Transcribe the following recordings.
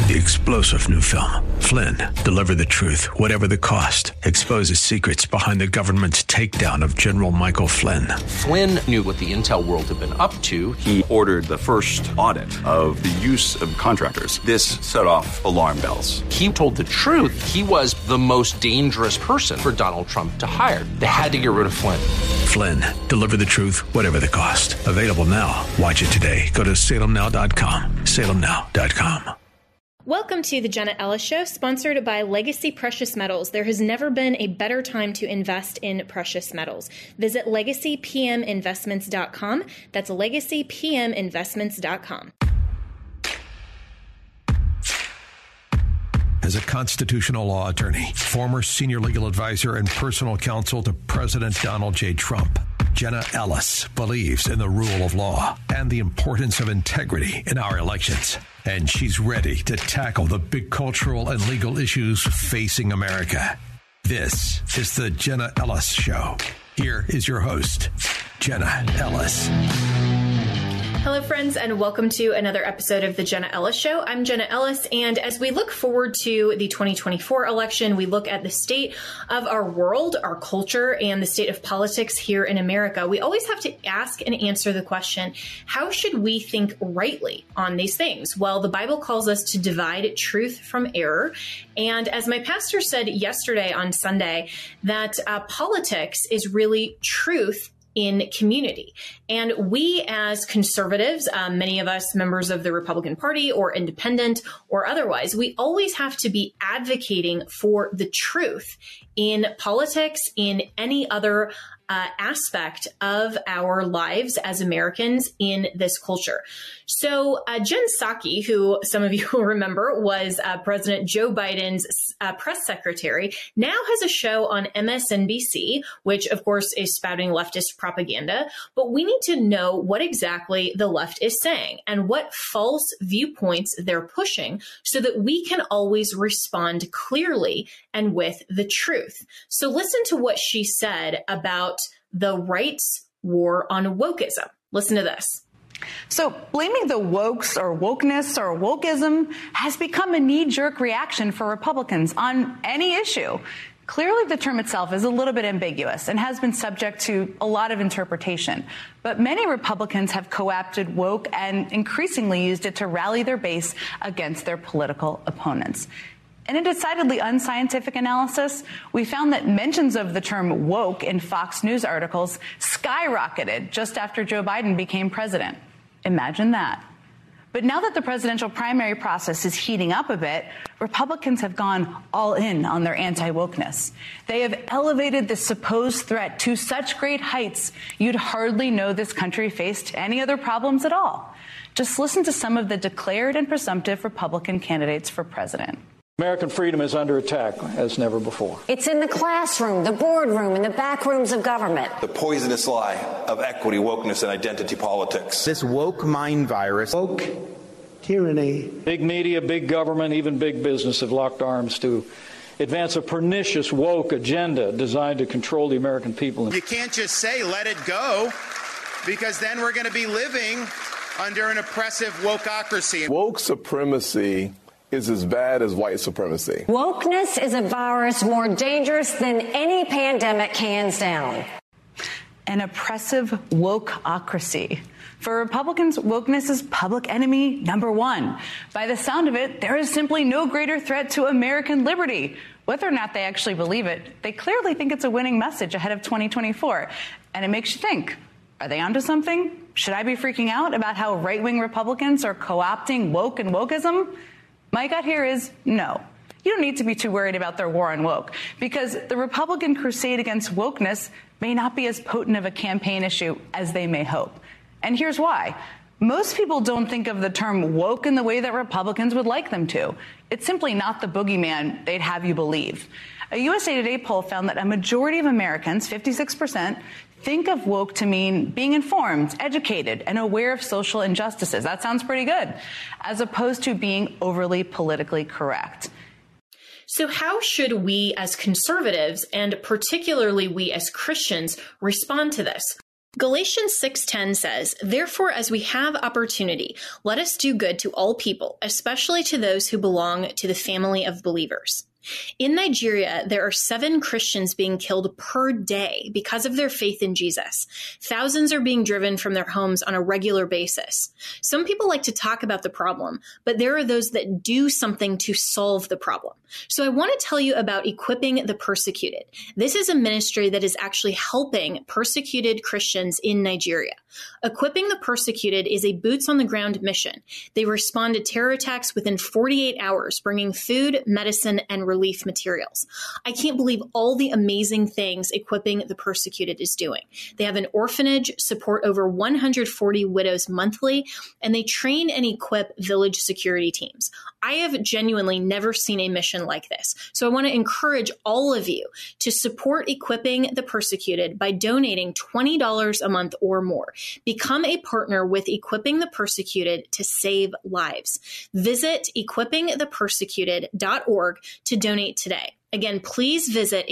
The explosive new film, Flynn, deliver the truth, whatever the cost, exposes secrets behind the government's takedown of General Michael Flynn. Flynn knew what the intel world had been up to. He ordered the first audit of the use of contractors. This set off alarm bells. He told the truth. He was the most dangerous person for Donald Trump to hire. They had to get rid of Flynn. Flynn, deliver the truth, whatever the cost. Available now. Watch it today. Go to salemnow.com. salemnow.com. Welcome to the Jenna Ellis Show, sponsored by Legacy Precious Metals. There has never been a better time to invest in precious metals. Visit legacypminvestments.com. That's legacypminvestments.com. As a constitutional law attorney, former senior legal advisor and personal counsel to President Donald J. Trump, Jenna Ellis believes in the rule of law and the importance of integrity in our elections. And she's ready to tackle the big cultural and legal issues facing America. This is the Jenna Ellis Show. Here is your host, Jenna Ellis. Hello, friends, and welcome to another episode of the Jenna Ellis Show. I'm Jenna Ellis, and as we look forward to the 2024 election, we look at the state of our world, our culture, and the state of politics here in America. We always have to ask and answer the question, how should we think rightly on these things? Well, the Bible calls us to divide truth from error. And as my pastor said yesterday on Sunday, that politics is really truth in community. And we as conservatives, many of us members of the Republican Party or independent or otherwise, we always have to be advocating for the truth in politics, in any other aspect of our lives as Americans in this culture. So Jen Psaki, who some of you will remember was President Joe Biden's press secretary, now has a show on MSNBC, which of course is spouting leftist propaganda. But we need to know what exactly the left is saying and what false viewpoints they're pushing so that we can always respond clearly and with the truth. So listen to what she said about the right's war on wokeism. Listen to this. So blaming the wokes or wokeness or wokeism has become a knee-jerk reaction for Republicans on any issue. Clearly, the term itself is a little bit ambiguous and has been subject to a lot of interpretation. But many Republicans have co-opted woke and increasingly used it to rally their base against their political opponents. In a decidedly unscientific analysis, we found that mentions of the term woke in Fox News articles skyrocketed just after Joe Biden became president. Imagine that. But now that the presidential primary process is heating up a bit, Republicans have gone all in on their anti-wokeness. They have elevated the supposed threat to such great heights, you'd hardly know this country faced any other problems at all. Just listen to some of the declared and presumptive Republican candidates for president. American freedom is under attack as never before. It's in the classroom, the boardroom, and the back rooms of government. The poisonous lie of equity, wokeness, and identity politics. This woke mind virus. Woke tyranny. Big media, big government, even big business have locked arms to advance a pernicious woke agenda designed to control the American people. You can't just say let it go, because then we're going to be living under an oppressive wokeocracy. Woke supremacy is as bad as white supremacy. Wokeness is a virus more dangerous than any pandemic, hands down. An oppressive wokeocracy. For Republicans, wokeness is public enemy number one. By the sound of it, there is simply no greater threat to American liberty. Whether or not they actually believe it, they clearly think it's a winning message ahead of 2024. And it makes you think, are they onto something? Should I be freaking out about how right-wing Republicans are co-opting woke and wokeism? My gut here is no. You don't need to be too worried about their war on woke, because the Republican crusade against wokeness may not be as potent of a campaign issue as they may hope. And here's why. Most people don't think of the term woke in the way that Republicans would like them to. It's simply not the boogeyman they'd have you believe. A USA Today poll found that a majority of Americans, 56%, think of woke to mean being informed, educated, and aware of social injustices. That sounds pretty good, as opposed to being overly politically correct. So how should we as conservatives, and particularly we as Christians, respond to this? Galatians 6:10 says, "Therefore, as we have opportunity, let us do good to all people, especially to those who belong to the family of believers." In Nigeria, there are 7 Christians being killed per day because of their faith in Jesus. Thousands are being driven from their homes on a regular basis. Some people like to talk about the problem, but there are those that do something to solve the problem. So I want to tell you about Equipping the Persecuted. This is a ministry that is actually helping persecuted Christians in Nigeria. Equipping the Persecuted is a boots-on-the-ground mission. They respond to terror attacks within 48 hours, bringing food, medicine, and relief materials. I can't believe all the amazing things Equipping the Persecuted is doing. They have an orphanage, support over 140 widows monthly, and they train and equip village security teams. I have genuinely never seen a mission like this. So I want to encourage all of you to support Equipping the Persecuted by donating $20 a month or more. Become a partner with Equipping the Persecuted to save lives. Visit equippingthepersecuted.org to donate today. Again, please visit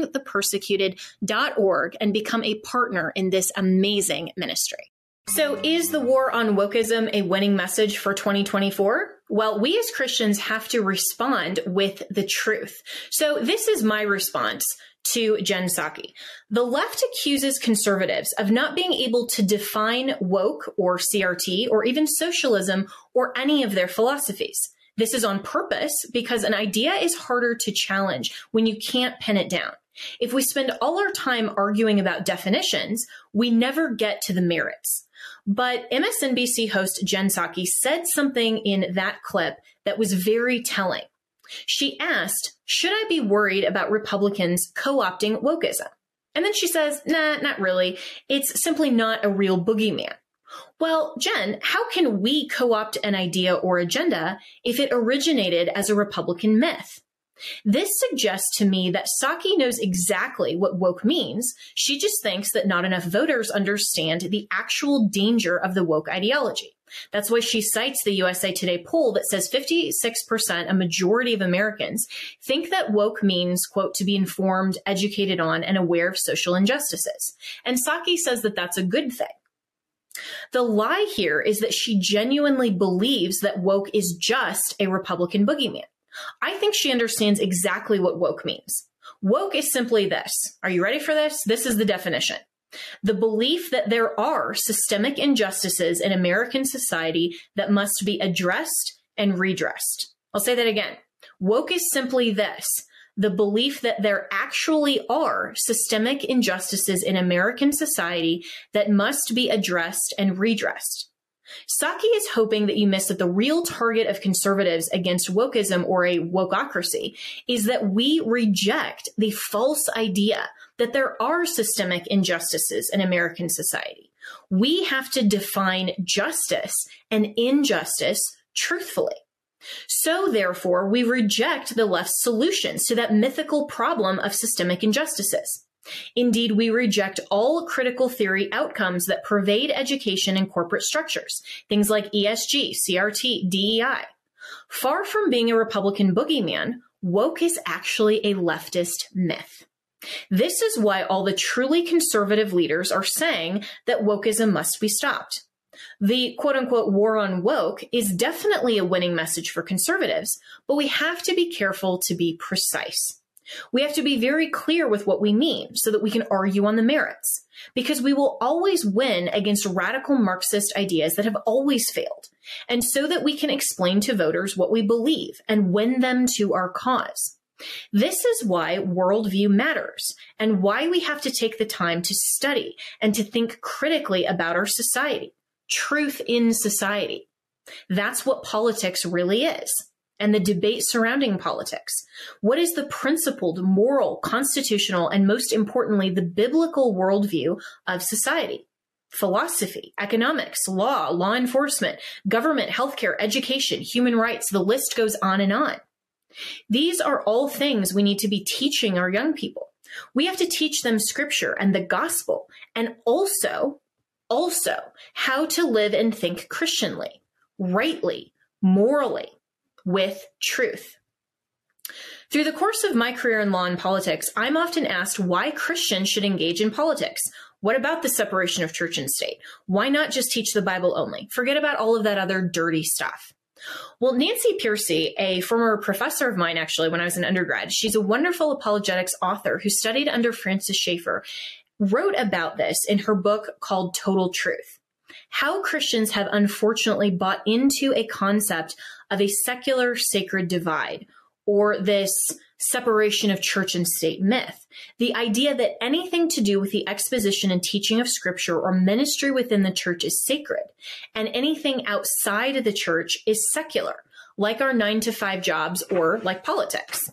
equippingthepersecuted.org and become a partner in this amazing ministry. So is the war on wokeism a winning message for 2024? Well, we as Christians have to respond with the truth. So this is my response to Jen Psaki. The left accuses conservatives of not being able to define woke or CRT or even socialism or any of their philosophies. This is on purpose because an idea is harder to challenge when you can't pin it down. If we spend all our time arguing about definitions, we never get to the merits. But MSNBC host Jen Psaki said something in that clip that was very telling. She asked, should I be worried about Republicans co-opting wokeism? And then she says, nah, not really. It's simply not a real boogeyman. Well, Jen, how can we co-opt an idea or agenda if it originated as a Republican myth? This suggests to me that Psaki knows exactly what woke means. She just thinks that not enough voters understand the actual danger of the woke ideology. That's why she cites the USA Today poll that says 56%, a majority of Americans, think that woke means, quote, to be informed, educated on, and aware of social injustices. And Psaki says that that's a good thing. The lie here is that she genuinely believes that woke is just a Republican boogeyman. I think she understands exactly what woke means. Woke is simply this. Are you ready for this? This is the definition. The belief that there are systemic injustices in American society that must be addressed and redressed. I'll say that again. Woke is simply this. The belief that there actually are systemic injustices in American society that must be addressed and redressed. Psaki is hoping that you miss that the real target of conservatives against wokeism or a wokeocracy is that we reject the false idea that there are systemic injustices in American society. We have to define justice and injustice truthfully. So therefore, we reject the left's solutions to that mythical problem of systemic injustices. Indeed, we reject all critical theory outcomes that pervade education and corporate structures, things like ESG, CRT, DEI. Far from being a Republican boogeyman, woke is actually a leftist myth. This is why all the truly conservative leaders are saying that wokeism must be stopped. The quote-unquote war on woke is definitely a winning message for conservatives, but we have to be careful to be precise. We have to be very clear with what we mean so that we can argue on the merits, because we will always win against radical Marxist ideas that have always failed, and so that we can explain to voters what we believe and win them to our cause. This is why worldview matters and why we have to take the time to study and to think critically about our society. Truth in society. That's what politics really is. And the debate surrounding politics. What is the principled, moral, constitutional, and most importantly, the biblical worldview of society? Philosophy, economics, law enforcement, government, healthcare, education, human rights, the list goes on and on. These are all things we need to be teaching our young people. We have to teach them scripture and the gospel, and also how to live and think Christianly, rightly, morally, with truth. Through the course of my career in law and politics, I'm often asked why Christians should engage in politics. What about the separation of church and state? Why not just teach the Bible only? Forget about all of that other dirty stuff. Well, Nancy Pearcey, a former professor of mine, actually, when I was an undergrad, she's a wonderful apologetics author who studied under Francis Schaeffer, wrote about this in her book called Total Truth. How Christians have unfortunately bought into a concept of a secular sacred divide, or this separation of church and state myth. The idea that anything to do with the exposition and teaching of Scripture or ministry within the church is sacred, and anything outside of the church is secular, like our 9-to-5 jobs or like politics.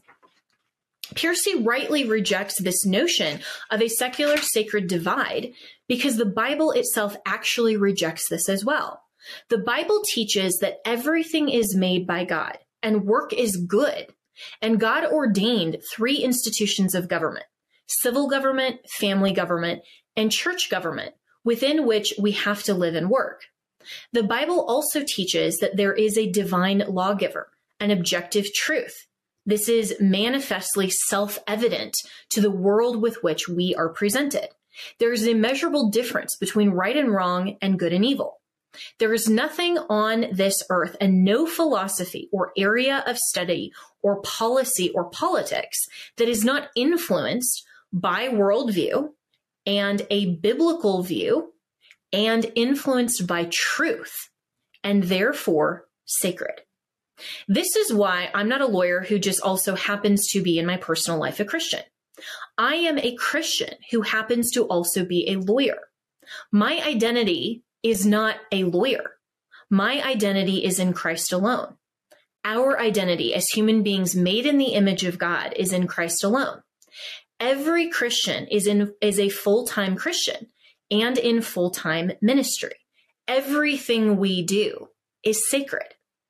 Pearcey rightly rejects this notion of a secular sacred divide because the Bible itself actually rejects this as well. The Bible teaches that everything is made by God and work is good. And God ordained 3 institutions of government: civil government, family government, and church government, within which we have to live and work. The Bible also teaches that there is a divine lawgiver, an objective truth. This is manifestly self-evident to the world with which we are presented. There is an immeasurable difference between right and wrong and good and evil. There is nothing on this earth and no philosophy or area of study or policy or politics that is not influenced by worldview and a biblical view and influenced by truth and therefore sacred. This is why I'm not a lawyer who just also happens to be in my personal life a Christian. I am a Christian who happens to also be a lawyer. My identity is not a lawyer. My identity is in Christ alone. Our identity as human beings made in the image of God is in Christ alone. Every Christian is a full-time Christian and in full-time ministry. Everything we do is sacred.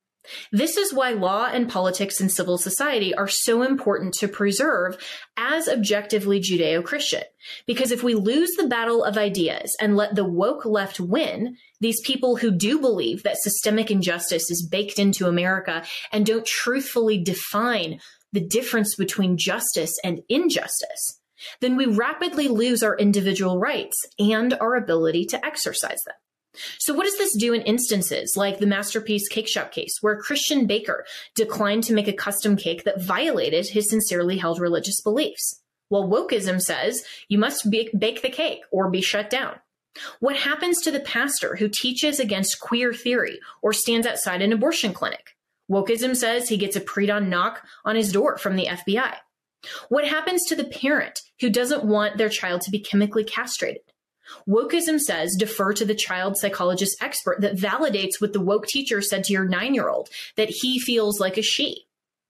This is why law and politics and civil society are so important to preserve as objectively Judeo-Christian. Because if we lose the battle of ideas and let the woke left win, these people who do believe that systemic injustice is baked into America and don't truthfully define the difference between justice and injustice, then we rapidly lose our individual rights and our ability to exercise them. So what does this do in instances like the Masterpiece Cake Shop case, where a Christian baker declined to make a custom cake that violated his sincerely held religious beliefs? Well, wokeism says you must bake the cake or be shut down. What happens to the pastor who teaches against queer theory or stands outside an abortion clinic? Wokeism says he gets a pre-dawn knock on his door from the FBI. What happens to the parent who doesn't want their child to be chemically castrated? Wokeism says defer to the child psychologist expert that validates what the woke teacher said to your 9-year-old, that he feels like a she.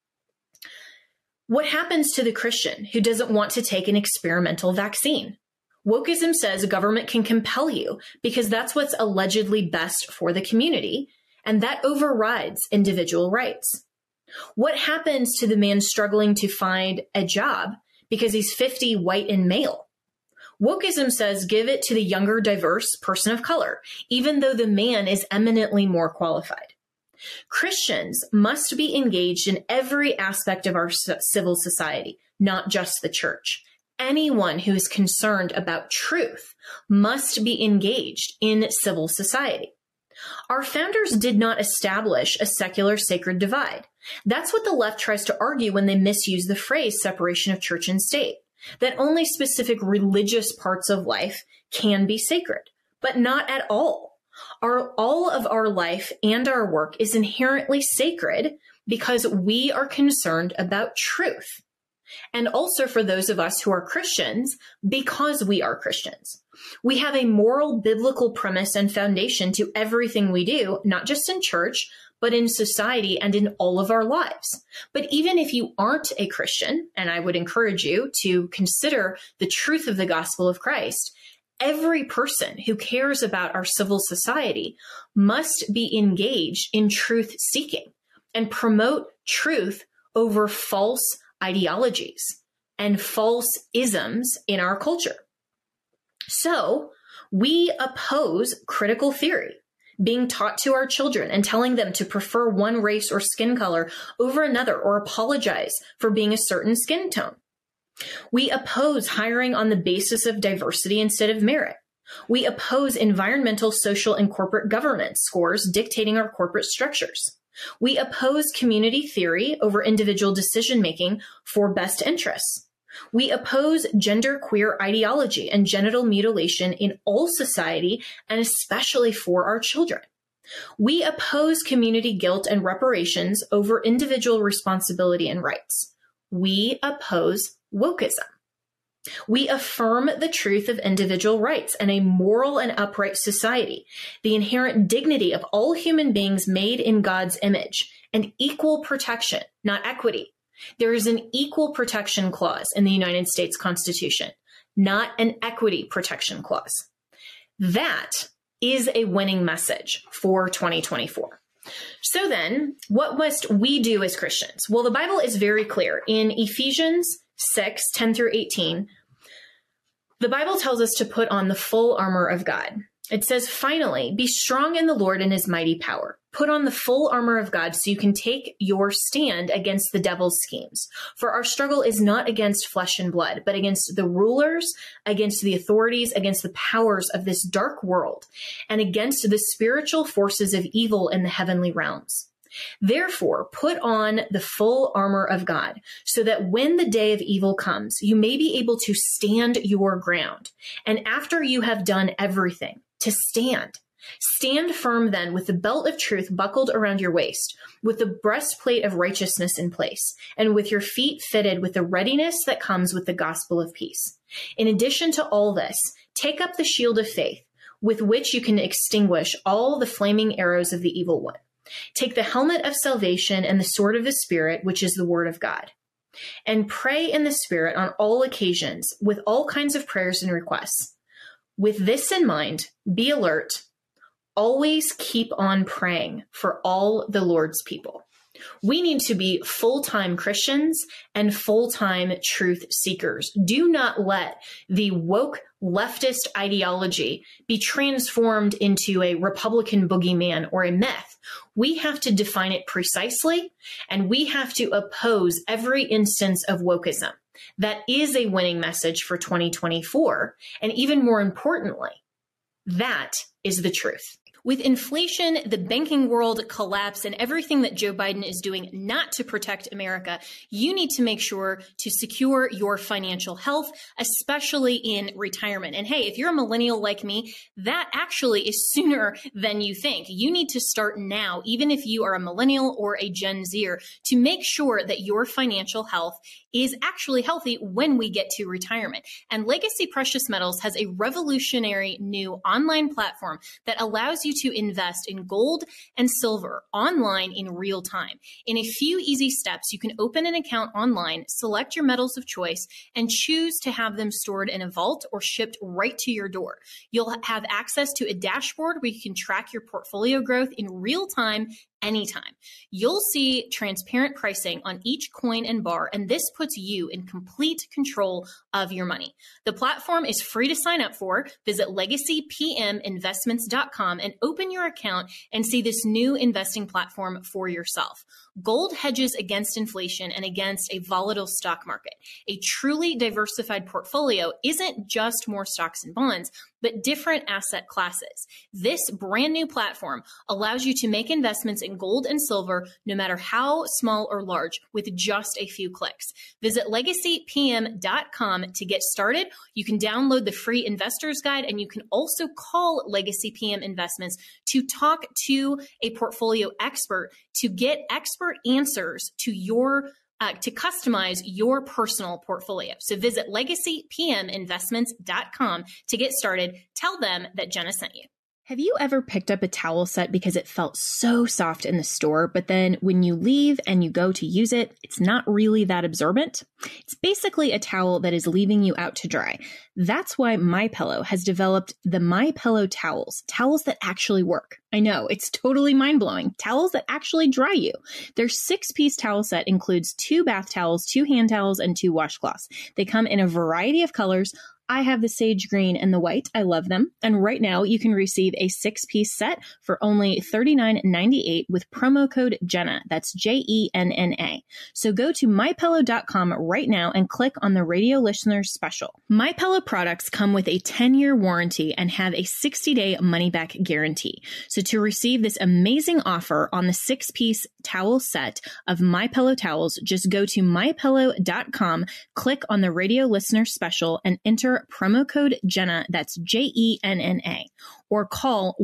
What happens to the Christian who doesn't want to take an experimental vaccine? Wokeism says government can compel you because that's what's allegedly best for the community, and that overrides individual rights. What happens to the man struggling to find a job because he's 50, white, and male? Wokeism says give it to the younger, diverse person of color, even though the man is eminently more qualified. Christians must be engaged in every aspect of our civil society, not just the church. Anyone who is concerned about truth must be engaged in civil society. Our founders did not establish a secular sacred divide. That's what the left tries to argue when they misuse the phrase separation of church and state, that only specific religious parts of life can be sacred, but not at all. All of our life and our work is inherently sacred because we are concerned about truth. And also for those of us who are Christians, because we are Christians. We have a moral, biblical premise and foundation to everything we do, not just in church, but in society and in all of our lives. But even if you aren't a Christian, and I would encourage you to consider the truth of the gospel of Christ, every person who cares about our civil society must be engaged in truth seeking and promote truth over false ideologies and false isms in our culture. So we oppose critical theory being taught to our children and telling them to prefer one race or skin color over another or apologize for being a certain skin tone. We oppose hiring on the basis of diversity instead of merit. We oppose environmental, social, and corporate governance scores dictating our corporate structures. We oppose community theory over individual decision-making for best interests. We oppose genderqueer ideology and genital mutilation in all society, and especially for our children. We oppose community guilt and reparations over individual responsibility and rights. We oppose wokeism. We affirm the truth of individual rights and a moral and upright society, the inherent dignity of all human beings made in God's image, and equal protection, not equity. There is an equal protection clause in the United States Constitution, not an equity protection clause. That is a winning message for 2024. So then, what must we do as Christians? Well, the Bible is very clear. In Ephesians 6:10 through 18, the Bible tells us to put on the full armor of God. It says, finally, be strong in the Lord and his mighty power. Put on the full armor of God so you can take your stand against the devil's schemes. For our struggle is not against flesh and blood, but against the rulers, against the authorities, against the powers of this dark world, and against the spiritual forces of evil in the heavenly realms. Therefore, put on the full armor of God, so that when the day of evil comes, you may be able to stand your ground. And after you have done everything, to stand. Stand firm then with the belt of truth buckled around your waist, with the breastplate of righteousness in place, and with your feet fitted with the readiness that comes with the gospel of peace. In addition to all this, take up the shield of faith, with which you can extinguish all the flaming arrows of the evil one. Take the helmet of salvation and the sword of the Spirit, which is the word of God. And pray in the Spirit on all occasions with all kinds of prayers and requests. With this in mind, be alert. Always keep on praying for all the Lord's people. We need to be full-time Christians and full-time truth seekers. Do not let the woke leftist ideology be transformed into a Republican boogeyman or a myth. We have to define it precisely, and we have to oppose every instance of wokeism. That is a winning message for 2024. And even more importantly, that is the truth. With inflation, the banking world collapse, and everything that Joe Biden is doing not to protect America, you need to make sure to secure your financial health, especially in retirement. And hey, if you're a millennial like me, that actually is sooner than you think. You need to start now, even if you are a millennial or a Gen Zer, to make sure that your financial health is actually healthy when we get to retirement. And Legacy Precious Metals has a revolutionary new online platform that allows you to invest in gold and silver online in real time. In a few easy steps, you can open an account online, select your metals of choice, and choose to have them stored in a vault or shipped right to your door. You'll have access to a dashboard where you can track your portfolio growth in real time anytime. You'll see transparent pricing on each coin and bar, and this puts you in complete control of your money. The platform is free to sign up for. Visit legacypminvestments.com and open your account and see this new investing platform for yourself. Gold hedges against inflation and against a volatile stock market. A truly diversified portfolio isn't just more stocks and bonds, but different asset classes. This brand new platform allows you to make investments in gold and silver, no matter how small or large, with just a few clicks. Visit legacypm.com to get started. You can download the free investor's guide, and you can also call Legacy PM Investments to talk to a portfolio expert to get expert answers to your to customize your personal portfolio. So visit legacypminvestments.com to get started. Tell them that Jenna sent you. Have you ever picked up a towel set because it felt so soft in the store, but then when you leave and you go to use it, it's not really that absorbent? It's basically a towel that is leaving you out to dry. That's why MyPillow has developed the MyPillow towels that actually work. I know, it's totally mind-blowing. Towels that actually dry you. Their 6-piece towel set includes 2 bath towels, 2 hand towels, and 2 washcloths. They come in a variety of colors, I have the sage green and the white. I love them. And right now you can receive a 6-piece set for only $39.98 with promo code Jenna. That's JENNA. So go to MyPillow.com right now and click on the radio listeners special. MyPillow products come with a 10-year warranty and have a 60-day money-back guarantee. So to receive this amazing offer on the 6-piece towel set of MyPillow towels, just go to MyPillow.com, click on the radio listener special, and enter promo code Jenna, that's JENNA, or call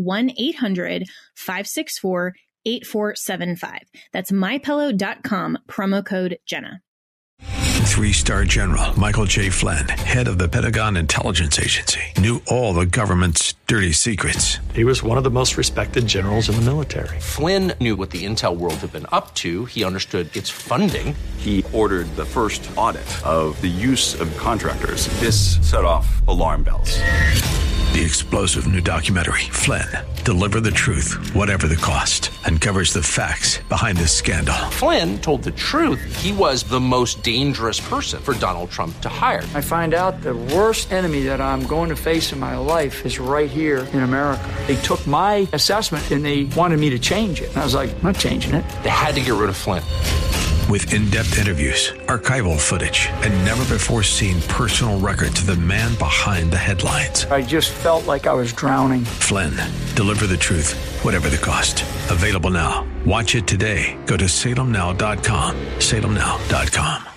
1-800-564-8475. That's MyPillow.com, promo code Jenna. 3-star General Michael J. Flynn, head of the Pentagon Intelligence Agency, knew all the government's dirty secrets. He was one of the most respected generals in the military. Flynn knew what the intel world had been up to. He understood its funding. He ordered the first audit of the use of contractors. This set off alarm bells. The explosive new documentary, Flynn, Deliver the Truth, Whatever the Cost, uncovers the facts behind this scandal. Flynn told the truth. He was the most dangerous person for Donald Trump to hire. I find out the worst enemy that I'm going to face in my life is right here in America. They took my assessment and they wanted me to change it. And I was like, I'm not changing it. They had to get rid of Flynn. With in-depth interviews, archival footage, and never-before-seen personal records of the man behind the headlines. I just felt like I was drowning. Flynn, Deliver the Truth, Whatever the Cost. Available now. Watch it today. Go to salemnow.com. salemnow.com.